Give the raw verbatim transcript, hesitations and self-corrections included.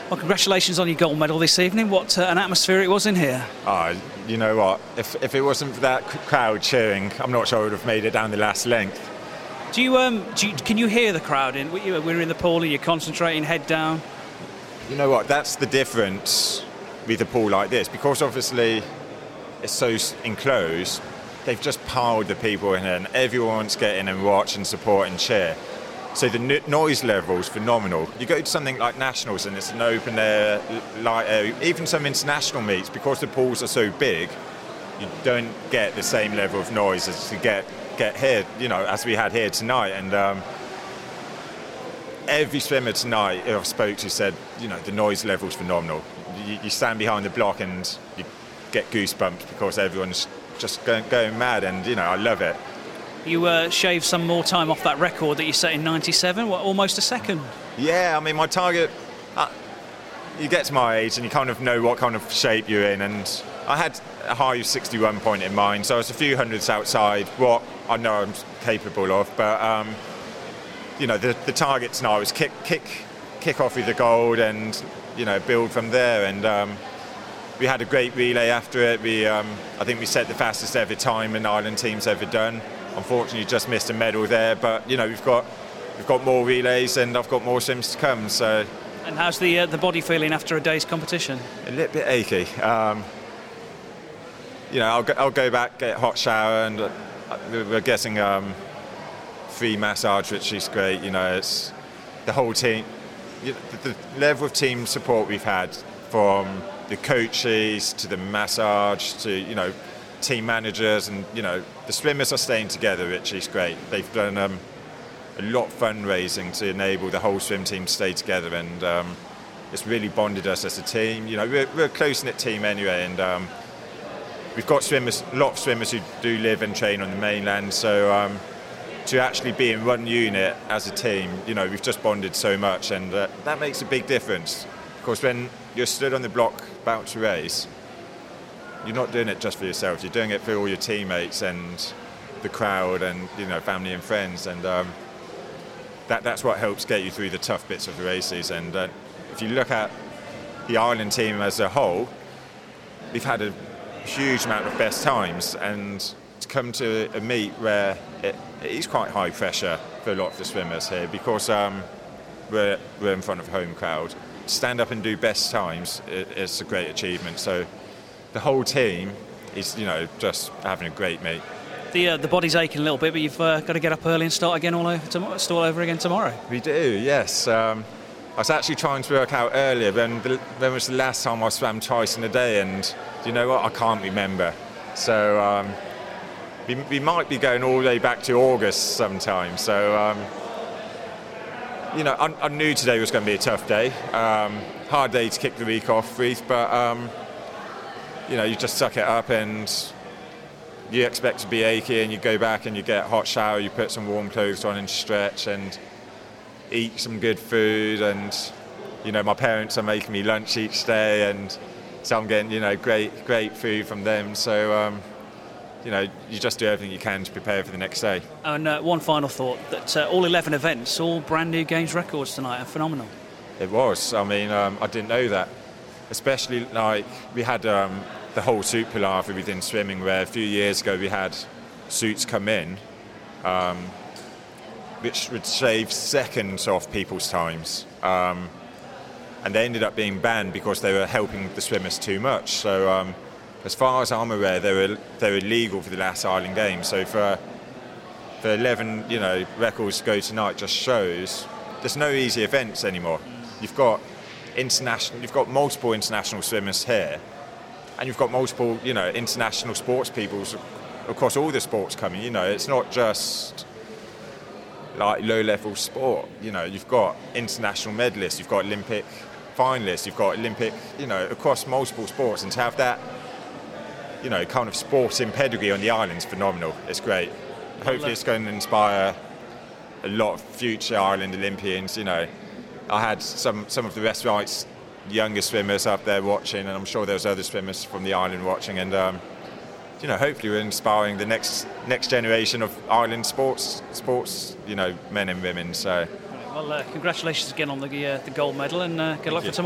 Well, congratulations on your gold medal this evening. What uh, an atmosphere it was in here. Oh, you know what? If if it wasn't for that crowd cheering, I'm not sure I would have made it down the last length. Do you um? Do you, can you hear the crowd in? We're in the pool and you're concentrating, head down. You know what? That's the difference with a pool like this, because obviously it's so enclosed. They've just piled the people in, and everyone's getting and watch and support and cheer. So the noise level is phenomenal. You go to something like Nationals and it's an open air, light air, even some international meets, because the pools are so big, you don't get the same level of noise as you get get here, you know, as we had here tonight. And um, every swimmer tonight I've spoke to said, you know, the noise level is phenomenal. You, you stand behind the block and you get goosebumps because everyone's just going, going mad, and you know, I love it. You uh, shaved some more time off that record that you set in ninety-seven, what, almost a second. Yeah, I mean, my target, uh, you get to my age and you kind of know what kind of shape you're in, and I had a high of sixty-one point in mind, so it's a few hundreds outside what I know I'm capable of, but um, you know, the, the target tonight was kick, kick, kick off with the gold and, you know, build from there. And um, we had a great relay after it. We, um, I think we set the fastest ever time an Ireland team's ever done. Unfortunately, just missed a medal there, but you know, we've got we've got more relays and I've got more swims to come. So. And how's the uh, the body feeling after a day's competition? A little bit achy. Um, you know, I'll go, I'll go back, get a hot shower, and uh, we're getting um, free massage, which is great. You know, it's the whole team. You know, the, the level of team support we've had, from the coaches to the massage to, you know, team managers, and you know, the swimmers are staying together, which is great. They've done um, a lot of fundraising to enable the whole swim team to stay together, and um, it's really bonded us as a team. You know, we're, we're a close-knit team anyway, and um, we've got swimmers, a lot of swimmers who do live and train on the mainland, so um, to actually be in one unit as a team, you know, we've just bonded so much, and uh, that makes a big difference. Of course, when you're stood on the block about to race, you're not doing it just for yourself. You're doing it for all your teammates and the crowd and, you know, family and friends. And um, that that's what helps get you through the tough bits of the races. And uh, if you look at the Ireland team as a whole, we've had a huge amount of best times. And to come to a meet where it, it is quite high pressure for a lot of the swimmers here, because um, we're, we're in front of a home crowd, stand up and do best times, it, it's a great achievement. So the whole team is, you know, just having a great meet. The uh, the body's aching a little bit, but you've uh, got to get up early and start again all over tomorrow, start all over again tomorrow. We do, yes. Um, I was actually trying to work out earlier when, the, when was the last time I swam twice in a day, and you know what? I can't remember. So um, we, we might be going all the way back to August sometime. So um, you know, I, I knew today was going to be a tough day, um, hard day to kick the week off with, but. Um, You know, you just suck it up, and you expect to be achy, and you go back and you get a hot shower, you put some warm clothes on and stretch and eat some good food. And, you know, my parents are making me lunch each day, and so I'm getting, you know, great, great food from them. So, um, you know, you just do everything you can to prepare for the next day. And uh, one final thought, that uh, all eleven events, all brand new games records tonight, are phenomenal. It was. I mean, um, I didn't know that. Especially, like, we had um, the whole suit palaver within swimming, where a few years ago we had suits come in um, which would save seconds off people's times, um, and they ended up being banned because they were helping the swimmers too much. So um, as far as I'm aware, they were they were illegal for the last Ireland Games. So for for eleven, you know, records to go tonight just shows there's no easy events anymore. You've got international, you've got multiple international swimmers here, and you've got multiple, you know, international sports people across all the sports coming. You know, it's not just like low-level sport. You know, you've got international medalists, you've got Olympic finalists, you've got Olympic, you know, across multiple sports, and to have that, you know, kind of sporting pedigree on the island's phenomenal. It's great. Hopefully, it's going to inspire a lot of future Ireland Olympians. You know, I had some some of the West Rights younger swimmers up there watching, and I'm sure there's other swimmers from the island watching, and um, you know, hopefully we're inspiring the next next generation of Ireland sports sports, you know, men and women. So, well, uh, congratulations again on the uh, the gold medal, and uh, good luck for tomorrow.